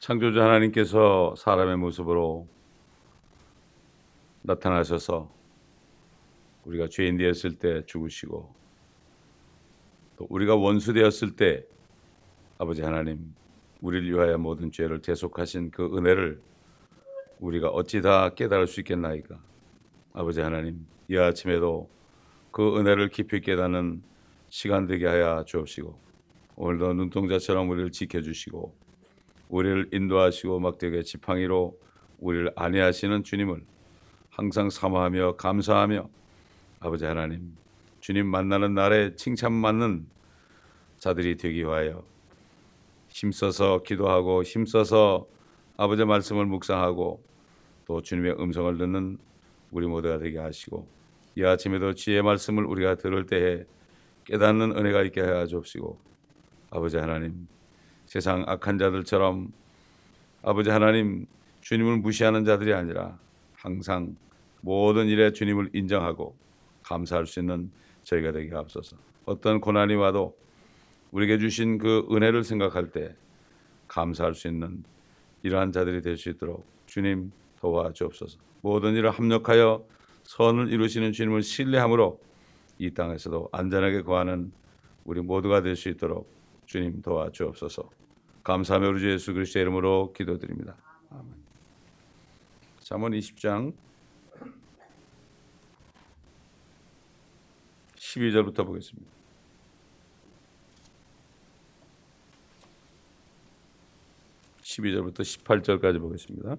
창조주 하나님께서 사람의 모습으로 나타나셔서 우리가 죄인 되었을 때 죽으시고 또 우리가 원수 되었을 때 아버지 하나님 우리를 위하여 모든 죄를 대속하신 그 은혜를 우리가 어찌 다 깨달을 수 있겠나이까. 아버지 하나님 이 아침에도 그 은혜를 깊이 깨닫는 시간 되게 하여 주옵시고 오늘도 눈동자처럼 우리를 지켜주시고 우리를 인도하시고 막대기의 지팡이로 우리를 안위하시는 주님을 항상 사모하며 감사하며 아버지 하나님 주님 만나는 날에 칭찬받는 자들이 되기 위하여 힘써서 기도하고 힘써서 아버지의 말씀을 묵상하고 또 주님의 음성을 듣는 우리 모두가 되게 하시고 이 아침에도 지혜의 말씀을 우리가 들을 때에 깨닫는 은혜가 있게 하여 주옵시고 아버지 하나님 세상 악한 자들처럼 아버지 하나님 주님을 무시하는 자들이 아니라 항상 모든 일에 주님을 인정하고 감사할 수 있는 저희가 되게 하옵소서. 어떤 고난이 와도 우리에게 주신 그 은혜를 생각할 때 감사할 수 있는 이러한 자들이 될 수 있도록 주님 도와주옵소서. 모든 일을 합력하여 선을 이루시는 주님을 신뢰함으로 이 땅에서도 안전하게 거하는 우리 모두가 될 수 있도록 주님 도와주옵소서. 감사하며 우리 주 예수 그리스도의 이름으로 기도드립니다. 아멘. 잠언 20장 12절부터 보겠습니다. 12절부터 18절까지 보겠습니다.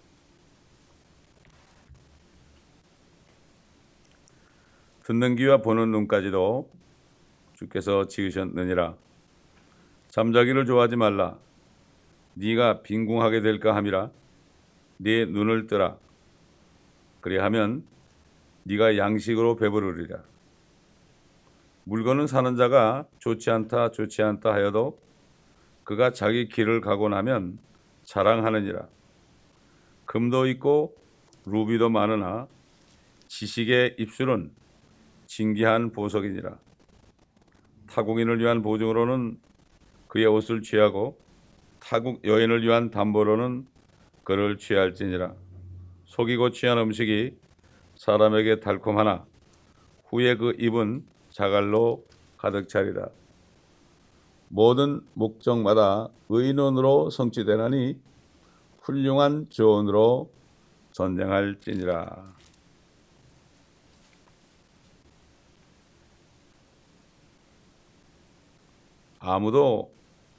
듣는 귀와 보는 눈까지도 주께서 지으셨느니라. 잠자기를 좋아하지 말라. 네가 빈궁하게 될까 함이라. 네 눈을 뜨라. 그리하면 네가 양식으로 배부르리라. 물건은 사는 자가 좋지 않다 좋지 않다 하여도 그가 자기 길을 가고 나면 자랑하느니라. 금도 있고 루비도 많으나 지식의 입술은 진귀한 보석이니라. 타국인을 위한 보증으로는 그의 옷을 취하고 타국 여인을 위한 담보로는 그를 취할지니라. 속이고 취한 음식이 사람에게 달콤하나 후에 그 입은 자갈로 가득 차리라. 모든 목적마다 의논으로 성취되나니 훌륭한 조언으로 전쟁할지니라. 아무도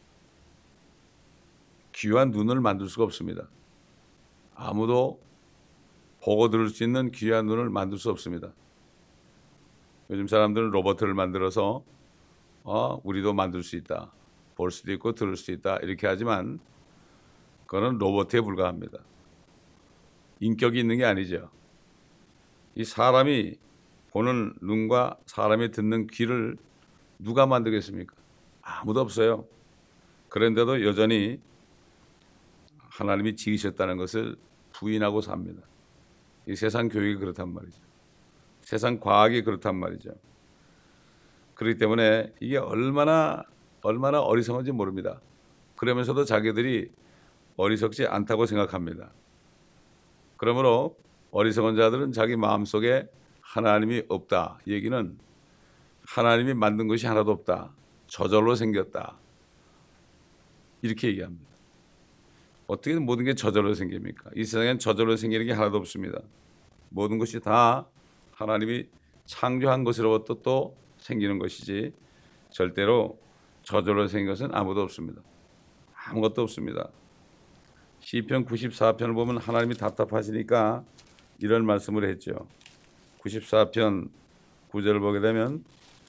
귀한 눈을 만들 수가 없습니다. 아무도 보고 들을 수 있는 귀한 눈을 만들 수 없습니다. 요즘 사람들은 로봇을 만들어서 우리도 만들 수 있다. 볼 수도 있고 들을 수도 있다. 이렇게 하지만 그거는 로봇에 불과합니다. 인격이 있는 게 아니죠. 이 사람이 보는 눈과 사람이 듣는 귀를 누가 만들겠습니까? 아무도 없어요. 그런데도 여전히 하나님이 지으셨다는 것을 부인하고 삽니다. 이 세상 교육이 그렇단 말이죠. 세상 과학이 그렇단 말이죠. 그렇기 때문에 이게 얼마나 어리석은지 모릅니다. 그러면서도 자기들이 어리석지 않다고 생각합니다. 그러므로 어리석은 자들은 자기 마음속에 하나님이 없다. 이 얘기는 하나님이 만든 것이 하나도 없다. 저절로 생겼다. 이렇게 얘기합니다. 어떻게 모든 게 저절로 생깁니까? 이 세상엔 저절로 생기는 게 하나도 없습니다. 모든 것이 다 하나님이 창조한 것으로부터 또 생기는 것이지 절대로 저절로 생긴 것은 아무도 없습니다. 아무것도 없습니다. 시편 94편을 보면 하나님이 답답하시니까 이런 말씀을 했죠. 94편 9절을 보게 되면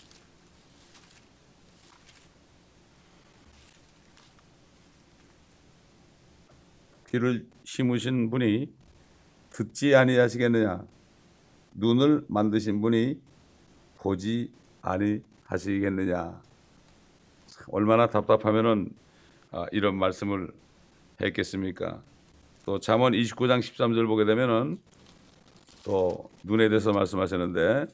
귀를 심으신 분이 듣지 아니하시겠느냐? 눈을 만드신 분이 보지 아니하시겠느냐? 얼마나 답답하면은 이런 말씀을 했겠습니까? 또 잠언 29장 13절 보게 되면은 또 눈에 대해서 말씀하셨는데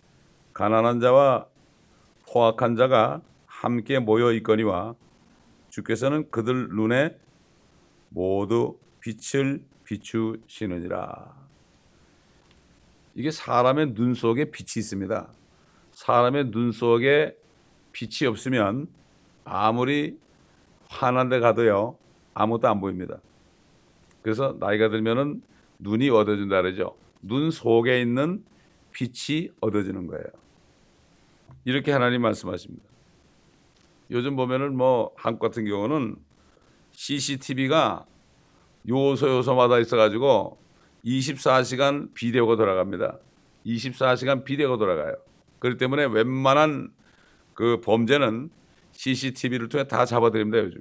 가난한 자와 포악한 자가 함께 모여 있거니와 주께서는 그들 눈에 모두 빛을 비추시느니라. 이게 사람의 눈 속에 빛이 있습니다. 사람의 눈 속에 빛이 없으면 아무리 환한 데 가도요, 아무것도 안 보입니다. 그래서 나이가 들면은 눈이 어두워진다 그러죠. 눈 속에 있는 빛이 어두워지는 거예요. 이렇게 하나님 말씀하십니다. 요즘 보면은 뭐 한국 같은 경우는 CCTV가 요소마다 있어가지고 24시간 비디오가 돌아갑니다. 24시간 비디오가 돌아가요. 그렇기 때문에 웬만한 그 범죄는 CCTV를 통해 다 잡아드립니다, 요즘에.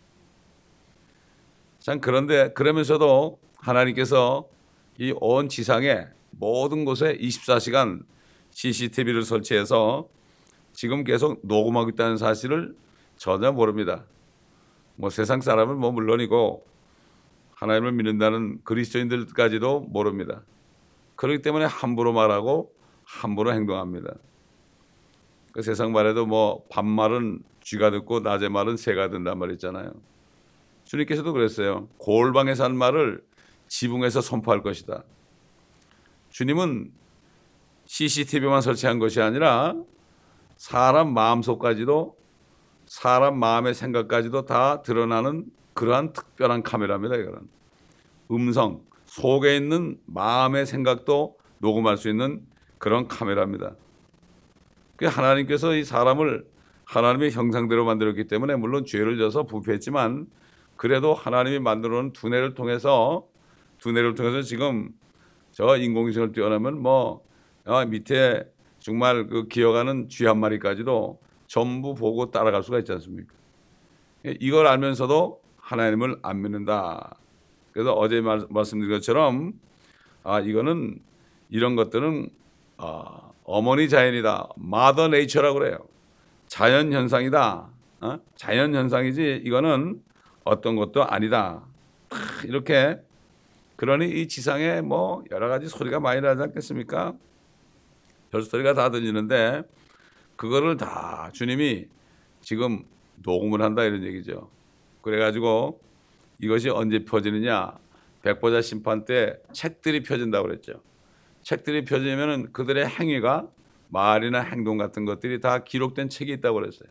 참, 그런데 그러면서도 하나님께서 이 온 지상에 모든 곳에 24시간 CCTV를 설치해서 지금 계속 녹음하고 있다는 사실을 전혀 모릅니다. 뭐 세상 사람은 뭐 물론이고 하나님을 믿는다는 그리스도인들까지도 모릅니다. 그렇기 때문에 함부로 말하고 함부로 행동합니다. 그 세상 말에도 뭐 밤말은 쥐가 듣고 낮의 말은 새가 듣는단 말 있잖아요. 주님께서도 그랬어요. 골방에서 한 말을 지붕에서 선포할 것이다. 주님은 CCTV만 설치한 것이 아니라 사람 마음속까지도, 사람 마음의 생각까지도 다 드러나는 그러한 특별한 카메라입니다. 이거는 음성, 속에 있는 마음의 생각도 녹음할 수 있는 그런 카메라입니다. 하나님께서 이 사람을 하나님의 형상대로 만들었기 때문에 물론 죄를 져서 부패했지만 그래도 하나님이 만들어 놓은 두뇌를 통해서 지금 저 인공지능을 띄워놓으면 뭐 밑에 정말 그 기어가는 쥐 한 마리까지도 전부 보고 따라갈 수가 있지 않습니까? 이걸 알면서도 하나님을 안 믿는다. 그래서 어제 말씀드린 것처럼 이거는 이런 것들은 어머니 자연이다. 마더 네이처라고 그래요. 자연 현상이다. 자연 현상이지 이거는 어떤 것도 아니다. 이렇게 그러니 이 지상에 뭐 여러 가지 소리가 많이 나지 않겠습니까? 별소리가 다 들리는데 그거를 다 주님이 지금 녹음을 한다 이런 얘기죠. 그래가지고 이것이 언제 펴지느냐? 백보자 심판 때 책들이 펴진다고 그랬죠. 책들이 펴지면 그들의 행위가 말이나 행동 같은 것들이 다 기록된 책이 있다고 그랬어요.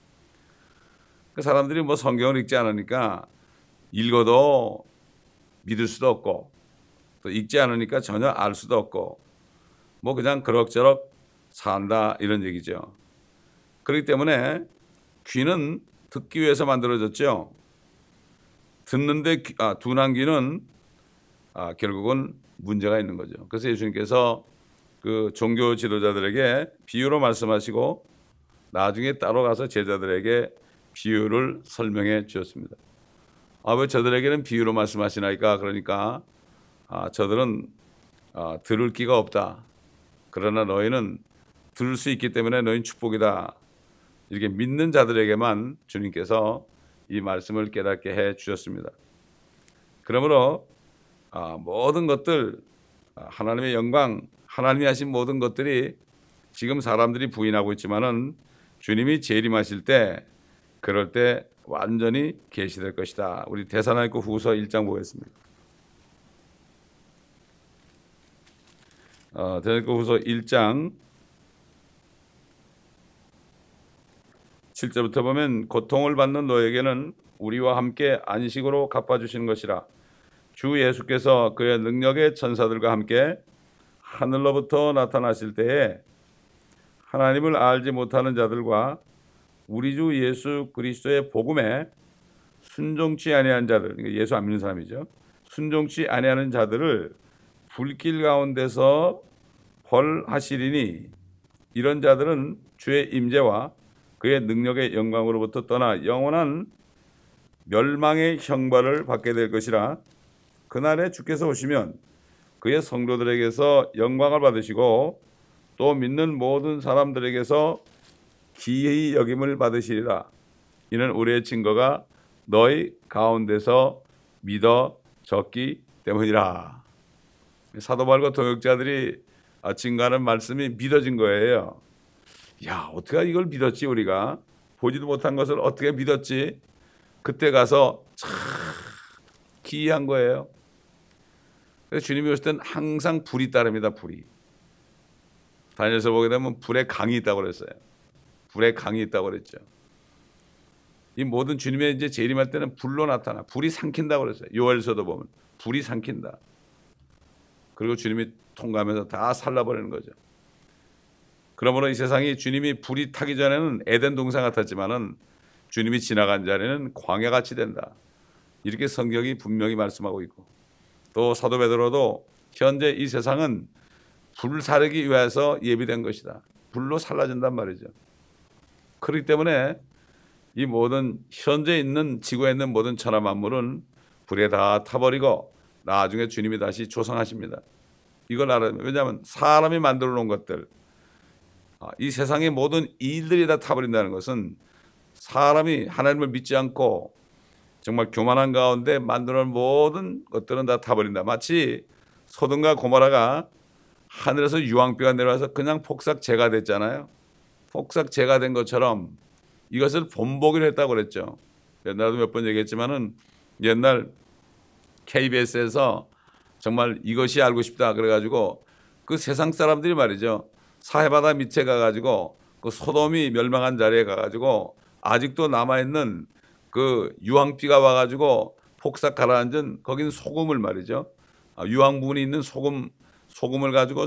그 사람들이 뭐 성경을 읽지 않으니까 읽어도 믿을 수도 없고 또 읽지 않으니까 전혀 알 수도 없고 뭐 그냥 그럭저럭 산다 이런 얘기죠. 그렇기 때문에 귀는 듣기 위해서 만들어졌죠. 듣는데 둔한 귀는 결국은 문제가 있는 거죠. 그래서 예수님께서 그 종교 지도자들에게 비유로 말씀하시고 나중에 따로 가서 제자들에게 비유를 설명해 주셨습니다. 왜 저들에게는 비유로 말씀하시나이까? 그러니까 저들은 들을 귀가 없다. 그러나 너희는 들을 수 있기 때문에 너희는 축복이다. 이렇게 믿는 자들에게만 주님께서 이 말씀을 깨닫게 해 주셨습니다. 그러므로 모든 것들 하나님의 영광, 하나님이 하신 모든 것들이 지금 사람들이 부인하고 있지만은 주님이 재림하실 때 그럴 때 완전히 계시될 것이다. 우리 데살로니가 후서 1장 보겠습니다. 데살로니가 후서 1장 7절부터 보면 고통을 받는 너에게는 우리와 함께 안식으로 갚아주시는 것이라. 주 예수께서 그의 능력의 천사들과 함께 하늘로부터 나타나실 때에 하나님을 알지 못하는 자들과 우리 주 예수 그리스도의 복음에 순종치 아니한 자들, 예수 안 믿는 사람이죠. 순종치 아니하는 자들을 불길 가운데서 벌하시리니 이런 자들은 주의 임재와 그의 능력의 영광으로부터 떠나 영원한 멸망의 형벌을 받게 될 것이라. 그날에 주께서 오시면 그의 성도들에게서 영광을 받으시고 또 믿는 모든 사람들에게서 기이 여김을 받으시리라. 이는 우리의 증거가 너희 가운데서 믿어졌기 때문이라. 사도 바울과 동역자들이 증거하는 말씀이 믿어진 거예요. 야, 어떻게 이걸 믿었지? 우리가 보지도 못한 것을 어떻게 믿었지? 그때 가서 참 기이한 거예요. 그래서 주님이 오실 때는 항상 불이 따릅니다. 불이. 다니엘서 보게 되면 불의 강이 있다고 그랬어요. 불의 강이 있다고 그랬죠. 이 모든 주님의 이제 재림할 때는 불로 나타나. 불이 삼킨다고 그랬어요. 요엘서도 보면 불이 삼킨다. 그리고 주님이 통과하면서 다 살라버리는 거죠. 그러므로 이 세상이 주님이 불이 타기 전에는 에덴 동산 같았지만은 주님이 지나간 자리는 광야같이 된다. 이렇게 성경이 분명히 말씀하고 있고, 또 사도 베드로도 현재 이 세상은 불 사르기 위해서 예비된 것이다. 불로 살라진단 말이죠. 그렇기 때문에 이 모든 현재 있는 지구에 있는 모든 천하 만물은 불에 다 타버리고 나중에 주님이 다시 조성하십니다. 이걸 알아야 돼요. 왜냐하면 사람이 만들어 놓은 것들, 이 세상의 모든 일들이 다 타버린다는 것은 사람이 하나님을 믿지 않고 정말 교만한 가운데 만들어 놓은 모든 것들은 다 타버린다. 마치 소돔과 고모라가 하늘에서 유황비가 내려와서 그냥 폭삭제가 됐잖아요. 폭삭제가 된 것처럼 이것을 본보기로 했다고 그랬죠. 옛날에도 몇 번 얘기했지만은 옛날 KBS에서 정말 이것이 알고 싶다 그래가지고 그 세상 사람들이 말이죠. 사해바다 밑에 가가지고 그 소돔이 멸망한 자리에 가가지고 아직도 남아있는 그 유황비가 와가지고 폭삭 가라앉은 거긴 소금을 말이죠. 유황 부분이 있는 소금을 가지고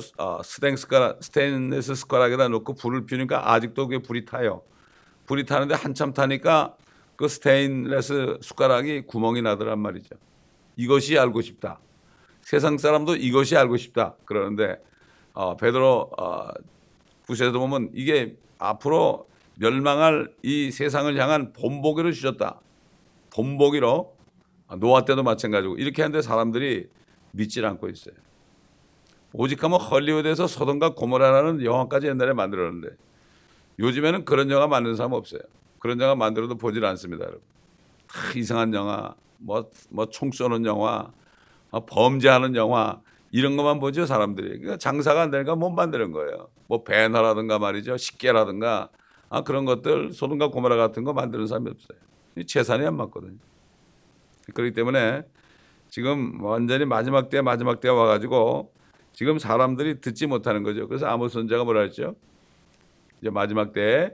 스테인리스 숟가락에다 놓고 불을 피우니까 아직도 그게 불이 타요. 불이 타는데 한참 타니까 그 스테인리스 숟가락이 구멍이 나더란 말이죠. 이것이 알고 싶다. 세상 사람도 이것이 알고 싶다. 그러는데 베드로 구세에도 보면 이게 앞으로 멸망할 이 세상을 향한 본보기를 주셨다. 본보기로 노아 때도 마찬가지고 이렇게 하는데 사람들이 믿질 않고 있어요. 오직 하면 헐리우드에서 소돔과 고모라라는 영화까지 옛날에 만들었는데 요즘에는 그런 영화 만드는 사람 없어요. 그런 영화 만들어도 보질 않습니다, 여러분. 다 이상한 영화, 뭐 총 쏘는 영화, 범죄하는 영화 이런 것만 보죠, 사람들이. 그러니까 장사가 안 되니까 못 만드는 거예요. 뭐 배나라든가 말이죠, 식계라든가 그런 것들 소돔과 고모라 같은 거 만드는 사람이 없어요. 재산이 안 맞거든요. 그렇기 때문에 지금 완전히 마지막 때에 와가지고 지금 사람들이 듣지 못하는 거죠. 그래서 아모스 선지자가 뭐라 했죠? 이제 마지막 때에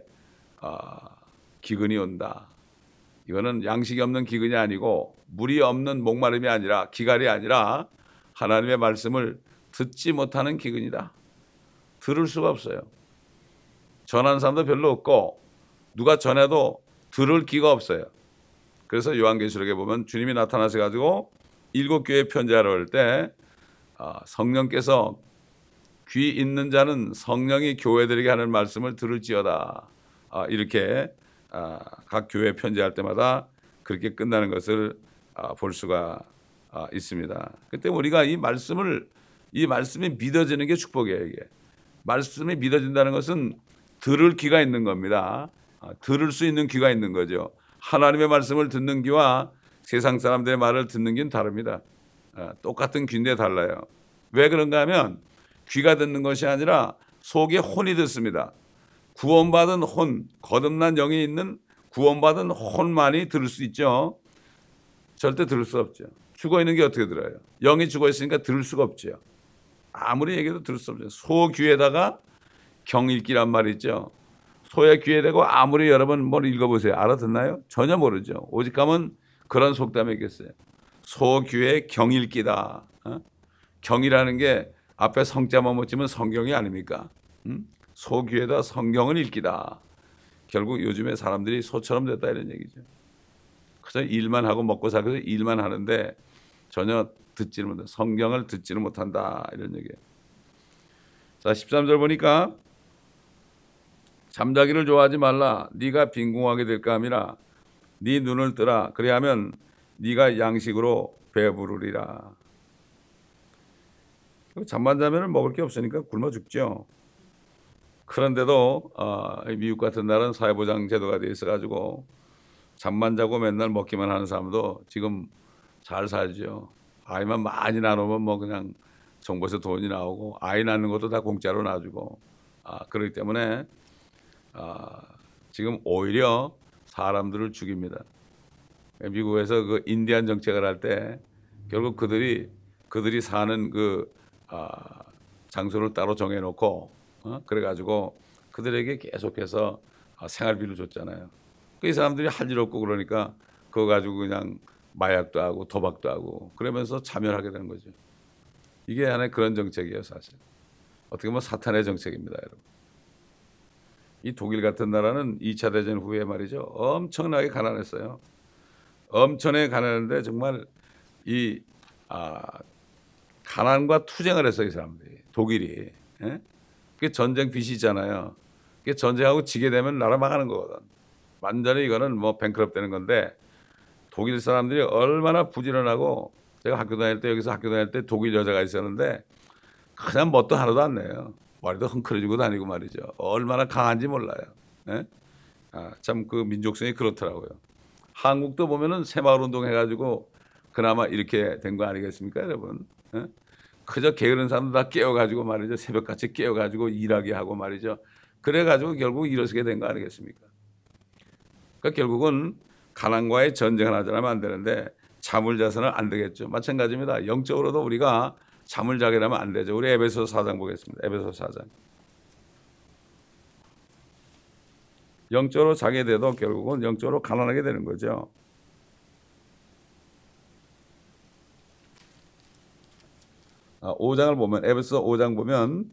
기근이 온다. 이거는 양식이 없는 기근이 아니고 물이 없는 목마름이 아니라 기갈이 아니라 하나님의 말씀을 듣지 못하는 기근이다. 들을 수가 없어요. 전하는 사람도 별로 없고 누가 전해도 들을 기가 없어요. 그래서 요한계시록에 보면 주님이 나타나셔 가지고 7교회 편지하러 올 때 성령께서 귀 있는 자는 성령이 교회들에게 하는 말씀을 들을지어다. 이렇게 각 교회 편지할 때마다 그렇게 끝나는 것을 볼 수가 있습니다. 그때 우리가 이 말씀이 믿어지는 게 축복이에요. 이게 말씀이 믿어진다는 것은 들을 귀가 있는 겁니다. 들을 수 있는 귀가 있는 거죠. 하나님의 말씀을 듣는 귀와 세상 사람들의 말을 듣는 귀는 다릅니다. 똑같은 귀인데 달라요. 왜 그런가 하면 귀가 듣는 것이 아니라 속에 혼이 듣습니다. 구원받은 혼, 거듭난 영이 있는 구원받은 혼만이 들을 수 있죠. 절대 들을 수 없죠. 죽어있는 게 어떻게 들어요? 영이 죽어있으니까 들을 수가 없죠. 아무리 얘기해도 들을 수 없죠. 소 귀에다가 경 읽기란 말이 있죠. 소의 귀에 대고 아무리 여러분 뭘 읽어보세요. 알아듣나요? 전혀 모르죠. 오직 하면 그런 속담이 있겠어요. 소 귀에 경 읽기다. 경이라는 게 앞에 성자만 못 지면 성경이 아닙니까? 소 귀에다 성경을 읽기다. 결국 요즘에 사람들이 소처럼 됐다 이런 얘기죠. 그저 일만 하고 먹고 살기 위해서 일만 하는데 전혀 듣지는 못한다. 성경을 듣지는 못한다 이런 얘기예요. 자, 13절 보니까 잠자기를 좋아하지 말라. 네가 빈궁하게 될까 함이라. 네 눈을 뜨라. 그리하면 네가 양식으로 배부르리라. 잠만 자면 먹을 게 없으니까 굶어 죽죠. 그런데도 미국 같은 나라는 사회보장 제도가 돼 있어가지고 잠만 자고 맨날 먹기만 하는 사람도 지금 잘 살죠. 아이만 많이 낳으면 뭐 그냥 정부에서 돈이 나오고 아이 낳는 것도 다 공짜로 놔주고 그렇기 때문에 지금 오히려 사람들을 죽입니다. 미국에서 그 인디안 정책을 할 때 결국 그들이 사는 그 장소를 따로 정해놓고 그래가지고 그들에게 계속해서 생활비를 줬잖아요. 이 사람들이 할 일 없고 그러니까 그거 가지고 그냥 마약도 하고 도박도 하고 그러면서 자멸하게 되는 거죠. 이게 하나의 그런 정책이에요, 사실. 어떻게 보면 사탄의 정책입니다, 여러분. 이 독일 같은 나라는 2차 대전 후에 말이죠. 엄청나게 가난했어요. 엄청나게 가난했는데 정말 이 가난과 투쟁을 했어요, 이 사람들이. 독일이. 예? 그게 전쟁 빚이잖아요. 그게 전쟁하고 지게 되면 나라 망하는 거거든. 완전히 이거는 뭐 뱅크럽 되는 건데 독일 사람들이 얼마나 부지런하고 제가 여기서 학교 다닐 때 독일 여자가 있었는데 그냥 뭣도 하나도 안 내요. 머리도 흥크러지고 다니고 말이죠. 얼마나 강한지 몰라요. 예? 참 그 민족성이 그렇더라고요. 한국도 보면은 새마을운동 해가지고 그나마 이렇게 된 거 아니겠습니까, 여러분? 예? 그저 게으른 사람들 다 깨워가지고 말이죠. 새벽같이 깨워가지고 일하게 하고 말이죠. 그래가지고 결국 일어서게 된 거 아니겠습니까? 그러니까 결국은 가난과의 전쟁을 하자면 안 되는데 잠을 자서는 안 되겠죠. 마찬가지입니다. 영적으로도 우리가 잠을 자게 되면 안 되죠. 우리 에베소 4장 보겠습니다. 에베소 4장. 영적으로 자게 돼도 결국은 영적으로 가난하게 되는 거죠. 아, 5장을 보면 에베소 5장 보면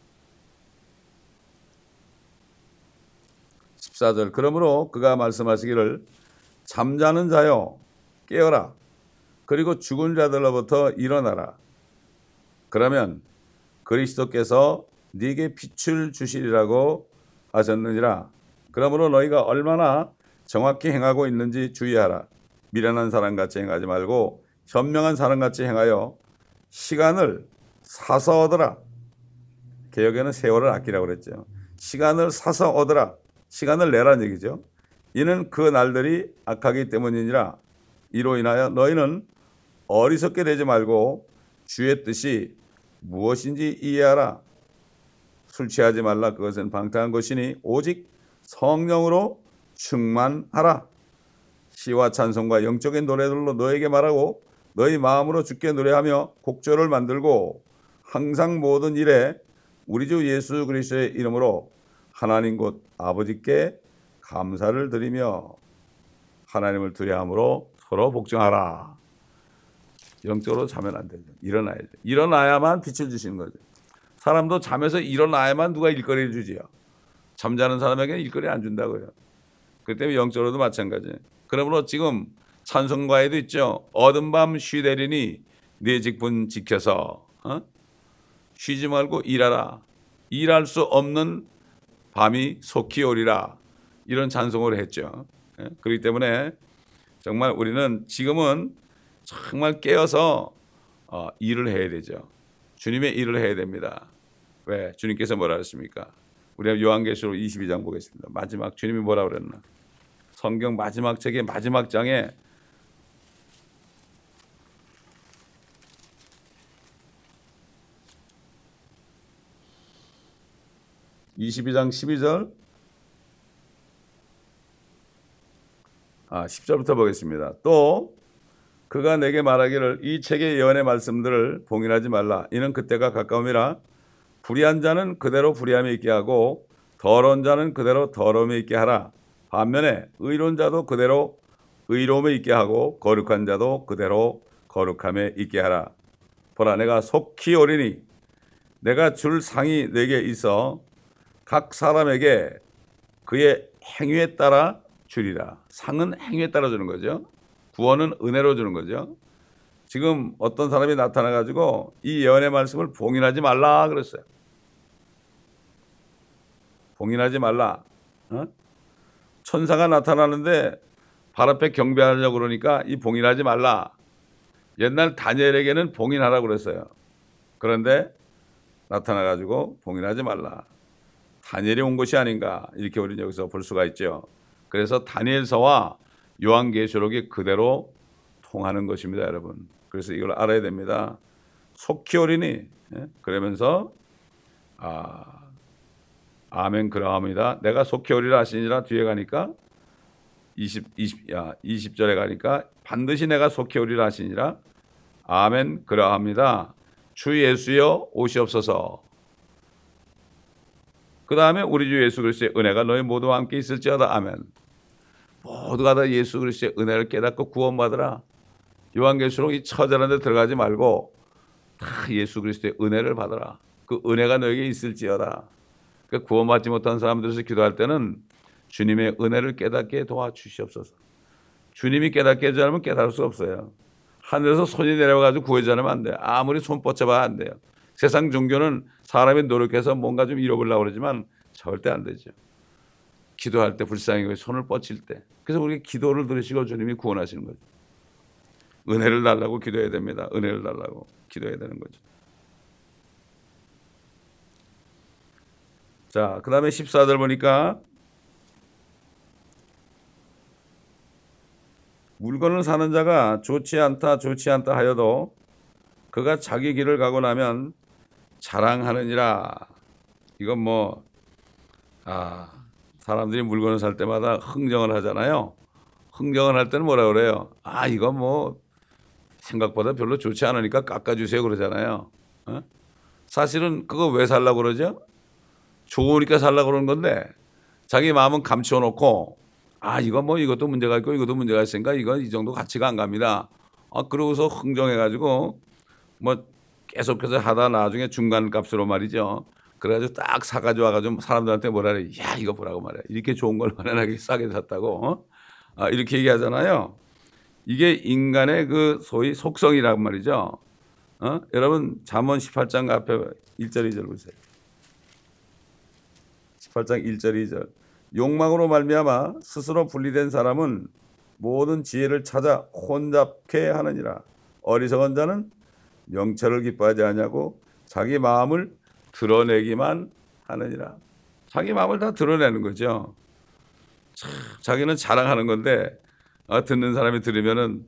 14절 그러므로 그가 말씀하시기를 잠자는 자여 깨어라 그리고 죽은 자들로부터 일어나라 그러면 그리스도께서 네게 빛을 주시리라고 하셨느니라. 그러므로 너희가 얼마나 정확히 행하고 있는지 주의하라. 미련한 사람같이 행하지 말고 현명한 사람같이 행하여 시간을 사서 얻으라. 개역에는 세월을 아끼라고 그랬죠. 시간을 사서 얻으라. 시간을 내라는 얘기죠. 이는 그 날들이 악하기 때문이니라. 이로 인하여 너희는 어리석게 되지 말고 주의 뜻이 무엇인지 이해하라. 술 취하지 말라. 그것은 방탕한 것이니 오직 성령으로 충만하라. 시와 찬송과 영적인 노래들로 너에게 말하고 너희 마음으로 주께 노래하며 곡절을 만들고 항상 모든 일에 우리 주 예수 그리스도의 이름으로 하나님 곧 아버지께 감사를 드리며 하나님을 두려함으로 서로 복종하라. 영적으로 자면 안 되죠. 일어나야죠. 일어나야만 빛을 주시는 거죠. 사람도 잠에서 일어나야만 누가 일거리를 주지요. 잠자는 사람에게는 일거리 안 준다고요. 그렇기 때문에 영적으로도 마찬가지예요. 그러므로 지금 찬송가에도 있죠. 어둠 밤 쉬되리니 네 직분 지켜서 쉬지 말고 일하라. 일할 수 없는 밤이 속히 오리라. 이런 찬송을 했죠. 그렇기 때문에 정말 우리는 지금은 정말 깨어서 일을 해야 되죠. 주님의 일을 해야 됩니다. 왜? 주님께서 뭐라 하셨습니까? 우리가 요한계시록 22장 보겠습니다. 마지막 주님이 뭐라 그랬나? 성경 마지막 책의 마지막 장에 (22장) 12절 10절부터 보겠습니다. 또 그가 내게 말하기를 이 책의 예언의 말씀들을 봉인하지 말라. 이는 그때가 가까움이라. 불의한 자는 그대로 불의함에 있게 하고 더러운 자는 그대로 더러움에 있게 하라. 반면에 의로운 자도 그대로 의로움에 있게 하고 거룩한 자도 그대로 거룩함에 있게 하라. 보라 내가 속히 오리니 내가 줄 상이 내게 있어 각 사람에게 그의 행위에 따라 주리라. 상은 행위에 따라 주는 거죠. 구원은 은혜로 주는 거죠. 지금 어떤 사람이 나타나가지고 이 예언의 말씀을 봉인하지 말라 그랬어요. 봉인하지 말라. 천사가 나타나는데 발 앞에 경배하려고 그러니까 이 봉인하지 말라. 옛날 다니엘에게는 봉인하라고 그랬어요. 그런데 나타나가지고 봉인하지 말라. 다니엘이 온 것이 아닌가 이렇게 우리는 여기서 볼 수가 있죠. 그래서 다니엘서와 요한계시록이 그대로 통하는 것입니다, 여러분. 그래서 이걸 알아야 됩니다. 속히 오리니 그러면서 아멘 그러합니다. 내가 속히 오리라 하시니라 뒤에 가니까 20절에 가니까 반드시 내가 속히 오리라 하시니라. 아멘. 그러합니다. 주 예수여 오시옵소서. 그 다음에 우리 주 예수 그리스도의 은혜가 너희 모두와 함께 있을지어다. 아멘. 모두가 다 예수 그리스도의 은혜를 깨닫고 구원받으라. 요한계시록 이 처절한 데 들어가지 말고 다 예수 그리스도의 은혜를 받아라. 그 은혜가 너에게 있을지어다. 그러니까 구원받지 못한 사람들에서 기도할 때는 주님의 은혜를 깨닫게 도와주시옵소서. 주님이 깨닫게 해주지 않으면 깨달을 수 없어요. 하늘에서 손이 내려와가지고 구해주지 않으면 안 돼요. 아무리 손 뻗쳐봐야 안 돼요. 세상 종교는 사람이 노력해서 뭔가 좀 잃어보려고 그러지만 절대 안 되죠. 기도할 때 불쌍히 손을 뻗칠 때. 그래서 우리 기도를 들으시고 주님이 구원하시는 거죠. 은혜를 달라고 기도해야 됩니다. 은혜를 달라고 기도해야 되는 거죠. 자, 그 다음에 14절 보니까 물건을 사는 자가 좋지 않다 하여도 그가 자기 길을 가고 나면 자랑하느니라. 이건 사람들이 물건을 살 때마다 흥정을 하잖아요. 흥정을 할 때는 뭐라 그래요? 이거 생각보다 별로 좋지 않으니까 깎아주세요 그러잖아요. 사실은 그거 왜 살라고 그러죠? 좋으니까 살라고 그러는 건데 자기 마음은 감춰놓고 이것도 문제가 있고 이것도 문제가 있으니까 이건 이 정도 가치가 안 갑니다. 그러고서 흥정해가지고 계속해서 하다 나중에 중간값으로 말이죠. 그래가지고 딱 사가지고 와가지고 사람들한테 뭐라 그래? 야, 이거 보라고 말이야. 이렇게 좋은 걸 만연하게 싸게 샀다고. 이렇게 얘기하잖아요. 이게 인간의 그 소위 속성이란 말이죠. 여러분 잠언 18장 앞에 1절 2절 보세요. 18장 1절 2절. 욕망으로 말미암아 스스로 분리된 사람은 모든 지혜를 찾아 혼잡케 하느니라. 어리석은 자는 명철을 기뻐하지 않냐고 자기 마음을 드러내기만 하느니라. 자기 마음을 다 드러내는 거죠. 자기는 자랑하는 건데 듣는 사람이 들으면은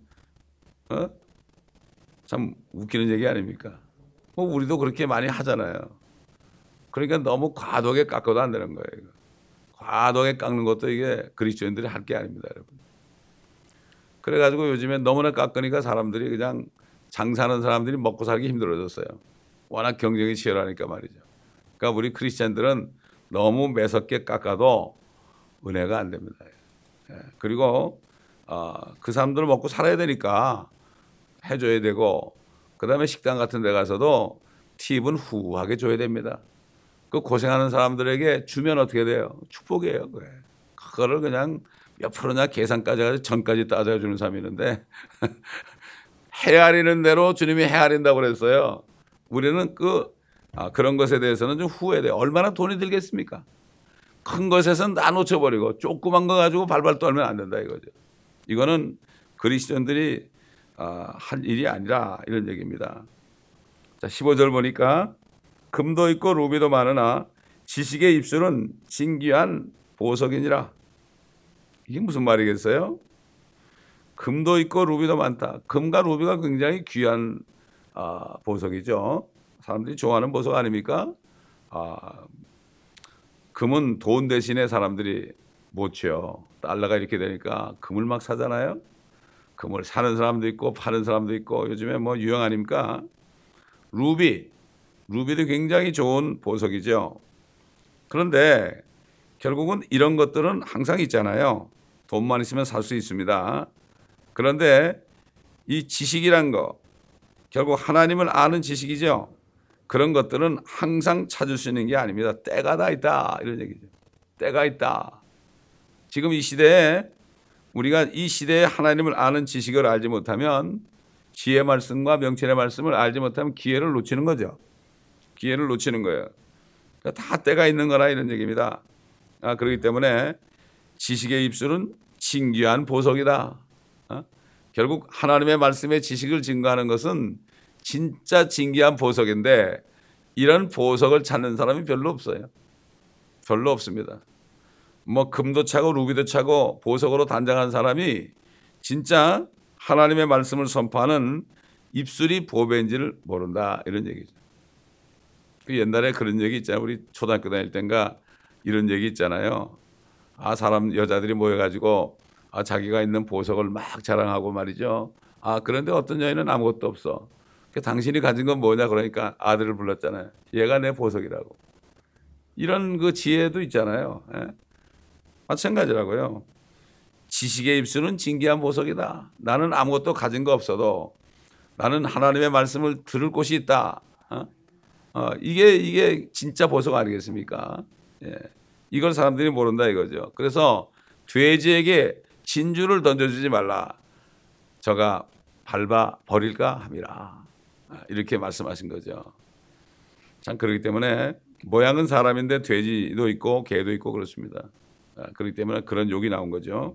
참 웃기는 얘기 아닙니까? 우리도 그렇게 많이 하잖아요. 그러니까 너무 과도하게 깎아도 안 되는 거예요. 과도하게 깎는 것도 이게 그리스도인들이 할 게 아닙니다, 여러분. 그래가지고 요즘에 너무나 깎으니까 사람들이 그냥 장사하는 사람들이 먹고 살기 힘들어졌어요. 워낙 경쟁이 치열하니까 말이죠. 그러니까 우리 크리스찬들은 너무 매섭게 깎아도 은혜가 안 됩니다. 그리고 그 사람들을 먹고 살아야 되니까 해줘야 되고, 그 다음에 식당 같은 데 가서도 팁은 후하게 줘야 됩니다. 그 고생하는 사람들에게 주면 어떻게 돼요? 축복이에요. 그거를 그냥 몇 프로냐 계산까지 해서 전까지 따져주는 사람이 있는데 헤아리는 대로 주님이 헤아린다고 그랬어요. 우리는 그런 것에 대해서는 좀 후회돼요. 얼마나 돈이 들겠습니까? 큰 것에서는 다 놓쳐버리고 조그만 거 가지고 발발 떨면 안 된다 이거죠. 이거는 그리스도인들이 할 일이 아니라 이런 얘기입니다. 자, 15절 보니까 금도 있고 루비도 많으나 지식의 입술은 진귀한 보석이니라. 이게 무슨 말이겠어요? 금도 있고 루비도 많다. 금과 루비가 굉장히 귀한 보석이죠. 사람들이 좋아하는 보석 아닙니까? 금은 돈 대신에 사람들이 못 줘. 달러가 이렇게 되니까 금을 막 사잖아요. 금을 사는 사람도 있고 파는 사람도 있고 요즘에 유행 아닙니까? 루비도 굉장히 좋은 보석이죠. 그런데 결국은 이런 것들은 항상 있잖아요. 돈만 있으면 살 수 있습니다. 그런데 이 지식이란 거, 결국 하나님을 아는 지식이죠. 그런 것들은 항상 찾을 수 있는 게 아닙니다. 때가 다 있다 이런 얘기죠. 때가 있다. 지금 이 시대에 우리가 이 시대에 하나님을 아는 지식을 알지 못하면, 지혜 말씀과 명철의 말씀을 알지 못하면 기회를 놓치는 거죠. 기회를 놓치는 거예요. 그러니까 다 때가 있는 거라 이런 얘기입니다. 그렇기 때문에 지식의 입술은 진귀한 보석이다. 결국 하나님의 말씀의 지식을 증거하는 것은 진짜 진귀한 보석인데 이런 보석을 찾는 사람이 별로 없어요. 별로 없습니다. 금도 차고 루비도 차고 보석으로 단장한 사람이 진짜 하나님의 말씀을 선포하는 입술이 보배인지를 모른다 이런 얘기죠. 옛날에 그런 얘기 있잖아요. 우리 초등학교 다닐 때인가 이런 얘기 있잖아요. 여자들이 모여가지고 자기가 있는 보석을 막 자랑하고 말이죠. 그런데 어떤 여인은 아무것도 없어. 당신이 가진 건 뭐냐 그러니까 아들을 불렀잖아요. 얘가 내 보석이라고. 이런 그 지혜도 있잖아요. 예? 마찬가지라고요. 지식의 입술은 진귀한 보석이다. 나는 아무것도 가진 거 없어도 나는 하나님의 말씀을 들을 곳이 있다. 이게 진짜 보석 아니겠습니까? 예. 이걸 사람들이 모른다 이거죠. 그래서 돼지에게 진주를 던져주지 말라. 저가 밟아 버릴까 함이라. 이렇게 말씀하신 거죠. 참 그렇기 때문에 모양은 사람인데 돼지도 있고 개도 있고 그렇습니다. 그렇기 때문에 그런 욕이 나온 거죠.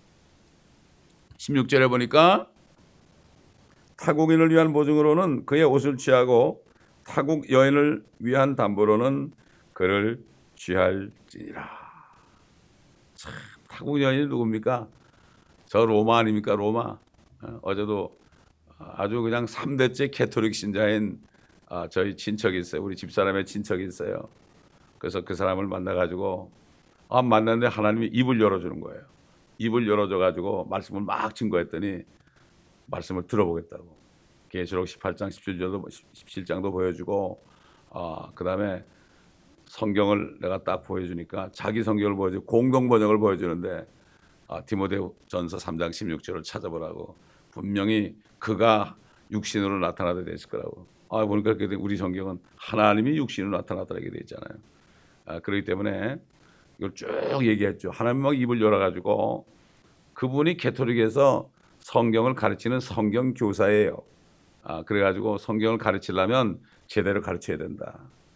16절에 보니까 타국인을 위한 보증으로는 그의 옷을 취하고 타국 여인을 위한 담보로는 그를 취할지니라. 참, 타국 여인이 누굽니까? 저 로마 아닙니까? 로마. 어제도 아주 그냥 3대째 캐토릭 신자인 저희 친척이 있어요. 우리 집사람의 친척이 있어요. 그래서 그 사람을 만나가지고 만났는데 하나님이 입을 열어주는 거예요. 입을 열어줘가지고 말씀을 막 증거했더니 말씀을 들어보겠다고. 계시록 18장 17장도 보여주고 그 다음에 성경을 내가 딱 보여주니까 자기 성경을 보여주고 공동 번역을 보여주는데 디모데전서 3장 16절을 찾아보라고. 분명히 그가 육신으로 나타나게 됐을 거라고. 보니까 우리 성경은 하나님이 육신으로 나타나더라게 되어 있잖아요. 그렇기 때문에 이걸 쭉 얘기했죠. 하나님 막 입을 열어가지고 그분이 캐토릭에서 성경을 가르치는 성경 교사예요. 그래가지고 성경을 가르치려면 제대로 가르쳐야 된다.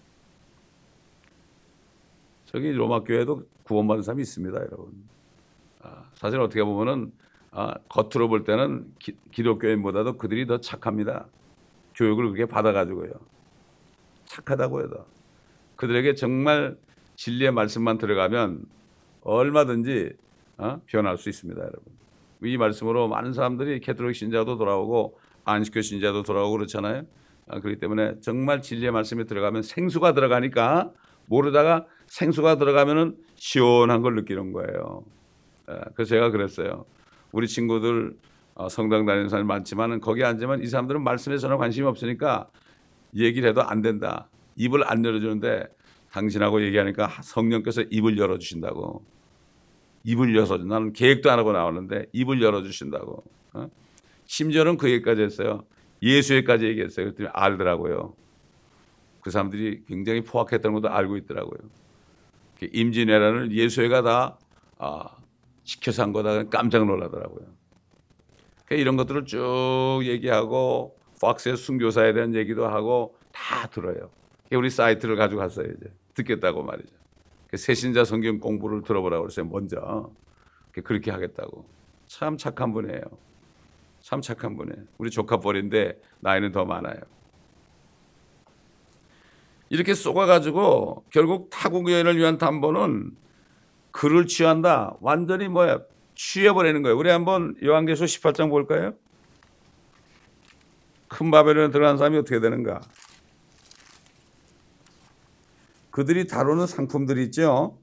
저기 로마 교회도 구원받은 사람이 있습니다, 여러분. 사실 어떻게 보면은 겉으로 볼 때는 기독교인보다도 그들이 더 착합니다. 교육을 그렇게 받아가지고요. 착하다고요. 그들에게 정말 진리의 말씀만 들어가면 얼마든지 변할 수 있습니다, 여러분. 이 말씀으로 많은 사람들이 캐톨릭 신자도 돌아오고 안식교 신자도 돌아오고 그렇잖아요. 그렇기 때문에 정말 진리의 말씀이 들어가면 생수가 들어가니까 모르다가 생수가 들어가면은 시원한 걸 느끼는 거예요. 그래서 제가 그랬어요. 우리 친구들 성당 다니는 사람이 많지만 거기 앉으면 이 사람들은 말씀에 전혀 관심이 없으니까 얘기를 해도 안 된다. 입을 안 열어주는데 당신하고 얘기하니까 성령께서 입을 열어주신다고. 입을 열어줘. 나는 계획도 안 하고 나오는데 입을 열어주신다고. 심지어는 그 얘기까지 했어요. 예수회까지 얘기했어요. 그랬더니 알더라고요. 그 사람들이 굉장히 포악했다는 것도 알고 있더라고요. 임진왜란을 예수회가 다 시켜서 한 거다. 깜짝 놀라더라고요. 이런 것들을 쭉 얘기하고 팍스의 순교사에 대한 얘기도 하고 다 들어요. 우리 사이트를 가지고 갔어요. 이제 듣겠다고 말이죠. 새신자 성경 공부를 들어보라고 그랬어요. 먼저 그렇게 하겠다고. 참 착한 분이에요. 참 착한 분이에요. 우리 조카뻘인데 나이는 더 많아요. 이렇게 쏘아가지고 결국 타국 여인을 위한 담보는 그를 취한다. 완전히 취해버리는 거예요. 우리 한번 요한계시록 18장 볼까요? 큰 바벨론에 들어간 사람이 어떻게 되는가? 그들이 다루는 상품들이 있죠.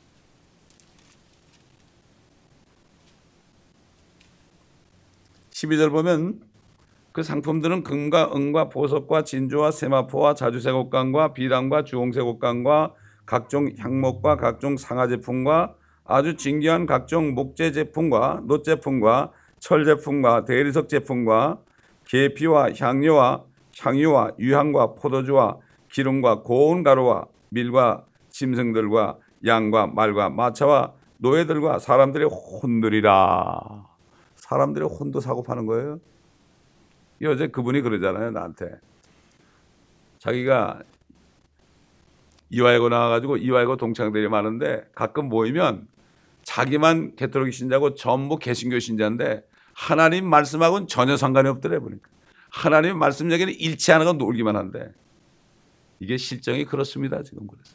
12절 보면 그 상품들은 금과 은과 보석과 진주와 세마포와 자주색 옷감과 비단과 주홍색 옷감과 각종 향목과 각종 상하 제품과 아주 진귀한 각종 목재 제품과 놋 제품과 철 제품과 대리석 제품과 계피와 향료와 향유와 유향과 포도주와 기름과 고운 가루와 밀과 짐승들과 양과 말과 마차와 노예들과 사람들의 혼들이라. 사람들의 혼도 사고 파는 거예요. 어제 그분이 그러잖아요, 나한테. 자기가 이화여고 나와가지고 이화여고 동창들이 많은데 가끔 모이면 자기만 개토릭 신자고 전부 개신교 신자인데 하나님 말씀하고는 전혀 상관이 없더래 보니까. 하나님 말씀 얘기는 잃지 않은 건 놀기만 한데 이게 실정이 그렇습니다. 지금 그래서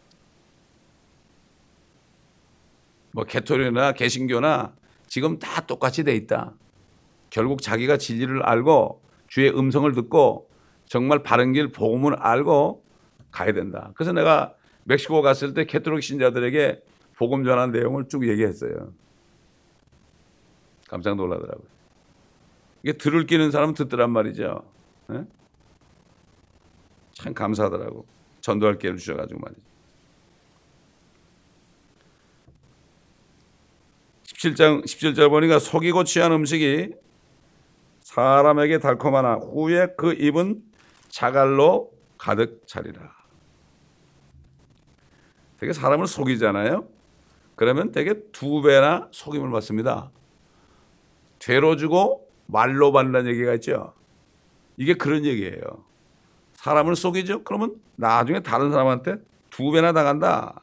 개토릭이나 개신교나 지금 다 똑같이 돼 있다. 결국 자기가 진리를 알고 주의 음성을 듣고 정말 바른 길 복음을 알고 가야 된다. 그래서 내가 멕시코 갔을 때 캐톨릭 신자들에게 복음 전한 내용을 쭉 얘기했어요. 깜짝 놀라더라고요. 이게 들을 끼는 사람은 듣더란 말이죠. 예? 참 감사하더라고. 전도할 기회를 주셔가지고 말이죠. 17절 보니까 속이고 취한 음식이 사람에게 달콤하나 후에 그 입은 자갈로 가득 차리라. 되게 사람을 속이잖아요. 그러면 되게 두 배나 속임을 받습니다. 되로 주고 말로 받는다는 얘기가 있죠. 이게 그런 얘기예요. 사람을 속이죠. 그러면 나중에 다른 사람한테 두 배나 당한다.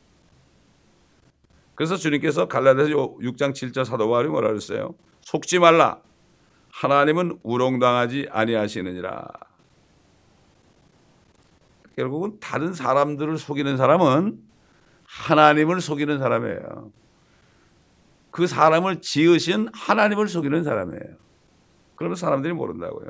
그래서 주님께서 갈라디아서 6장 7절 사도 바울이 뭐라 그랬어요? 속지 말라. 하나님은 우롱당하지 아니하시느니라. 결국은 다른 사람들을 속이는 사람은 하나님을 속이는 사람이에요. 그 사람을 지으신 하나님을 속이는 사람이에요. 그러면 사람들이 모른다고요.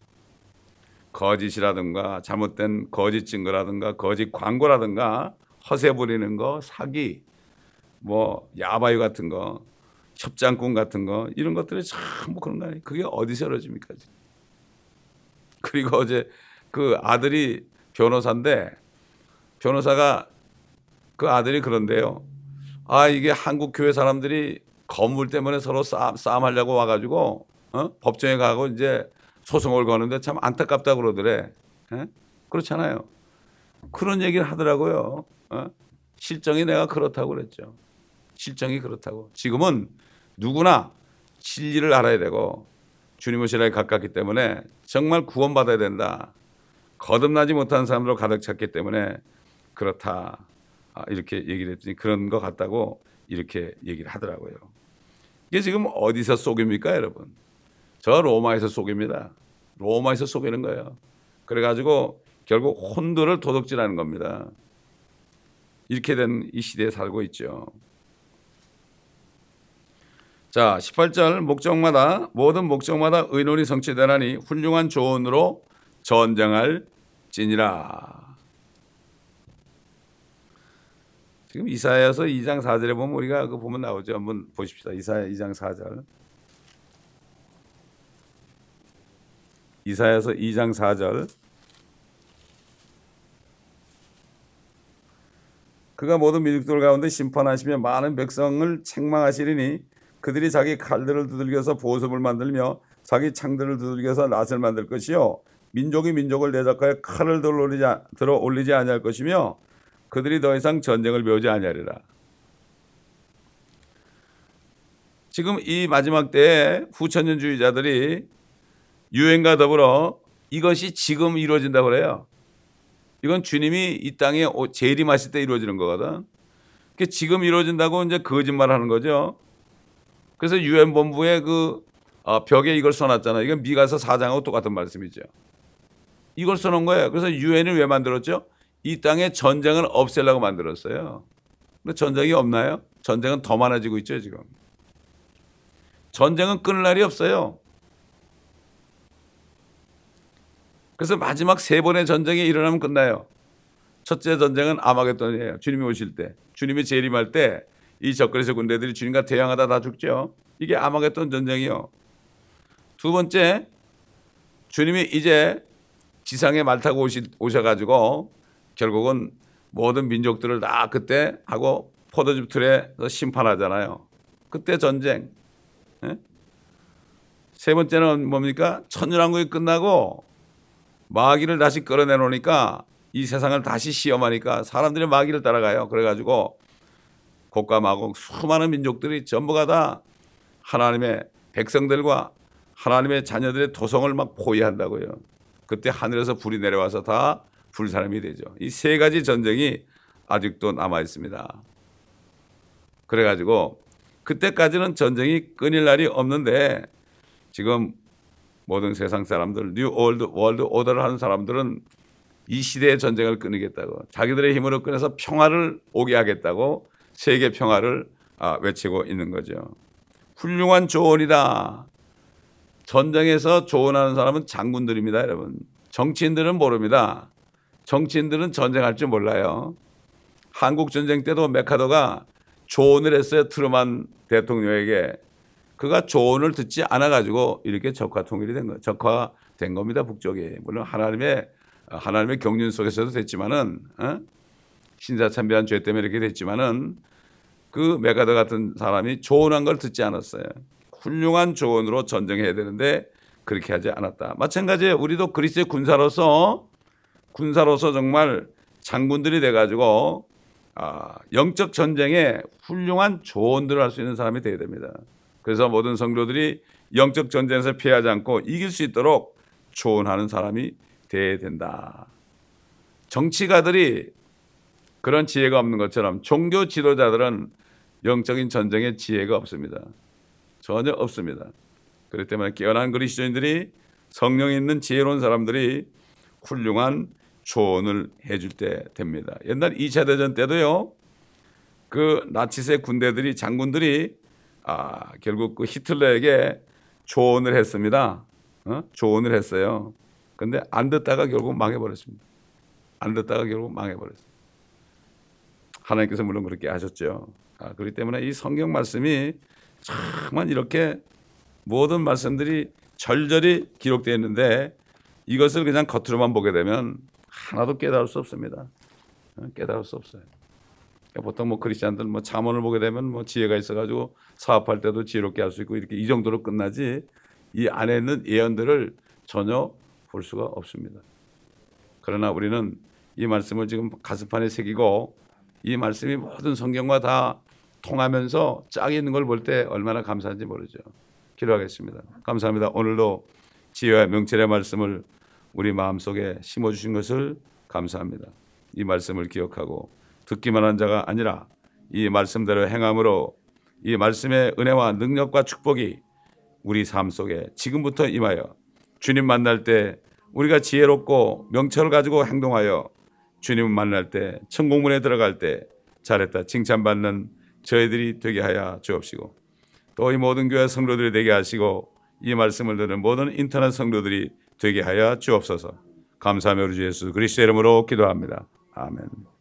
거짓이라든가 잘못된 거짓 증거라든가 거짓 광고라든가 허세 부리는 거, 사기, 뭐 야바이 같은 거, 협장꾼 같은 거 이런 것들이 전부 그런 거 아니에요. 그게 어디서 이루어집니까? 그리고 어제 그 아들이 변호사인데 변호사가 그 아들이 그런데요. 아 이게 한국 교회 사람들이 건물 때문에 서로 싸움하려고 와가지고 법정에 가고 이제 소송을 거는데 참 안타깝다 그러더래. 그렇잖아요. 그런 얘기를 하더라고요. 실정이 내가 그렇다고 그랬죠. 실정이 그렇다고. 지금은 누구나 진리를 알아야 되고 주님 오실 날에 가깝기 때문에 정말 구원받아야 된다. 거듭나지 못한 사람들로 가득 찼기 때문에 그렇다. 이렇게 얘기를 했더니 그런 것 같다고 이렇게 얘기를 하더라고요. 이게 지금 어디서 속입니까 여러분? 저 로마에서 속입니다. 로마에서 속이는 거예요. 그래가지고 결국 혼들을 도둑질하는 겁니다. 이렇게 된 이 시대에 살고 있죠. 자, 18절 모든 목적마다 의논이 성취되나니 훌륭한 조언으로 전쟁할 지니라. 지금 이사야서 2장 4절에 보면 우리가 그 보면 나오죠. 한번 보십시다. 이사야 2장 4절. 이사야서 2장 4절. 그가 모든 민족들 가운데 심판하시며 많은 백성을 책망하시리니 그들이 자기 칼들을 두들겨서 보습을 만들며 자기 창들을 두들겨서 낫을 만들 것이요 민족이 민족을 대적하여 칼을 들어 올리지 아니할 것이며 그들이 더 이상 전쟁을 배우지 아니하리라. 지금 이 마지막 때에 후천년주의자들이 유행과 더불어 이것이 지금 이루어진다고 그래요. 이건 주님이 이 땅에 재림하실 때 이루어지는 거거든. 지금 이루어진다고 이제 거짓말하는 거죠. 그래서 유엔 본부에 그 벽에 이걸 써놨잖아요. 이건 미가서 4장하고 똑같은 말씀이죠. 이걸 써놓은 거예요. 그래서 유엔을 왜 만들었죠? 이 땅에 전쟁을 없애려고 만들었어요. 근데 전쟁이 없나요? 전쟁은 더 많아지고 있죠 지금. 전쟁은 끊을 날이 없어요. 그래서 마지막 3번의 전쟁이 일어나면 끝나요. 첫째 전쟁은 아마겟돈이에요. 주님이 오실 때. 주님이 재림할 때 이 적그리스 군대들이 주님과 대항하다 다 죽죠. 이게 아마겟돈 전쟁이요. 두 번째, 주님이 이제 지상에 말 타고 오셔가지고 결국은 모든 민족들을 다 그때 하고 포도즙 틀에서 심판하잖아요. 그때 전쟁. 세 번째는 뭡니까? 천년왕국이 끝나고 마귀를 다시 끌어내놓으니까 이 세상을 다시 시험하니까 사람들이 마귀를 따라가요. 그래가지고 곡과 마곡 수많은 민족들이 전부가 다 하나님의 백성들과 하나님의 자녀들의 도성을 막 포위한다고요. 그때 하늘에서 불이 내려와서 다 불사람이 되죠. 이 3가지 전쟁이 아직도 남아 있습니다. 그래가지고 그때까지는 전쟁이 끊일 날이 없는데 지금 모든 세상 사람들, 뉴 월드 오더를 하는 사람들은 이 시대의 전쟁을 끊이겠다고 자기들의 힘으로 끊어서 평화를 오게 하겠다고 세계 평화를 외치고 있는 거죠. 훌륭한 조언이다. 전쟁에서 조언하는 사람은 장군들입니다, 여러분. 정치인들은 모릅니다. 정치인들은 전쟁할 줄 몰라요. 한국 전쟁 때도 메카더가 조언을 했어요. 트루만 대통령에게. 그가 조언을 듣지 않아 가지고 이렇게 적화 통일이 된 거, 적화된 겁니다. 북쪽이. 물론 하나님의 경륜 속에서도 됐지만은, 신사참배한 죄 때문에 이렇게 됐지만은, 그 메가더 같은 사람이 조언한 걸 듣지 않았어요. 훌륭한 조언으로 전쟁해야 되는데 그렇게 하지 않았다. 마찬가지에 우리도 그리스도의 군사로서 정말 장군들이 돼가지고 영적 전쟁에 훌륭한 조언들을 할 수 있는 사람이 되어야 됩니다. 그래서 모든 성도들이 영적 전쟁에서 피하지 않고 이길 수 있도록 조언하는 사람이 되어야 된다. 정치가들이 그런 지혜가 없는 것처럼 종교 지도자들은 영적인 전쟁에 지혜가 없습니다. 전혀 없습니다. 그렇기 때문에 깨어난 그리스도인들이, 성령이 있는 지혜로운 사람들이 훌륭한 조언을 해줄 때 됩니다. 옛날 2차 대전 때도요, 그 나치세 군대들이, 장군들이 결국 그 히틀러에게 조언을 했습니다. 조언을 했어요. 근데 안 듣다가 결국 망해버렸습니다. 하나님께서 물론 그렇게 하셨죠. 그렇기 때문에 이 성경 말씀이 정말 이렇게 모든 말씀들이 절절히 기록되어 있는데 이것을 그냥 겉으로만 보게 되면 하나도 깨달을 수 없습니다. 깨달을 수 없어요. 보통 뭐 크리스찬들 뭐 잠언을 보게 되면 뭐 지혜가 있어가지고 사업할 때도 지혜롭게 할 수 있고 이렇게 이 정도로 끝나지, 이 안에 있는 예언들을 전혀 볼 수가 없습니다. 그러나 우리는 이 말씀을 지금 가슴판에 새기고 이 말씀이 모든 성경과 다 통하면서 짝이 있는 걸 볼 때 얼마나 감사한지 모르죠. 기도하겠습니다. 감사합니다. 오늘도 지혜와 명철의 말씀을 우리 마음속에 심어주신 것을 감사합니다. 이 말씀을 기억하고 듣기만 한 자가 아니라 이 말씀대로 행함으로 이 말씀의 은혜와 능력과 축복이 우리 삶 속에 지금부터 임하여 주님 만날 때 우리가 지혜롭고 명철을 가지고 행동하여 주님 만날 때, 천국문에 들어갈 때 잘했다 칭찬받는 저희들이 되게 하여 주옵시고, 또 이 모든 교회 성도들이 되게 하시고 이 말씀을 듣는 모든 인터넷 성도들이 되게 하여 주옵소서. 감사하며 우리 주 예수 그리스도의 이름으로 기도합니다. 아멘.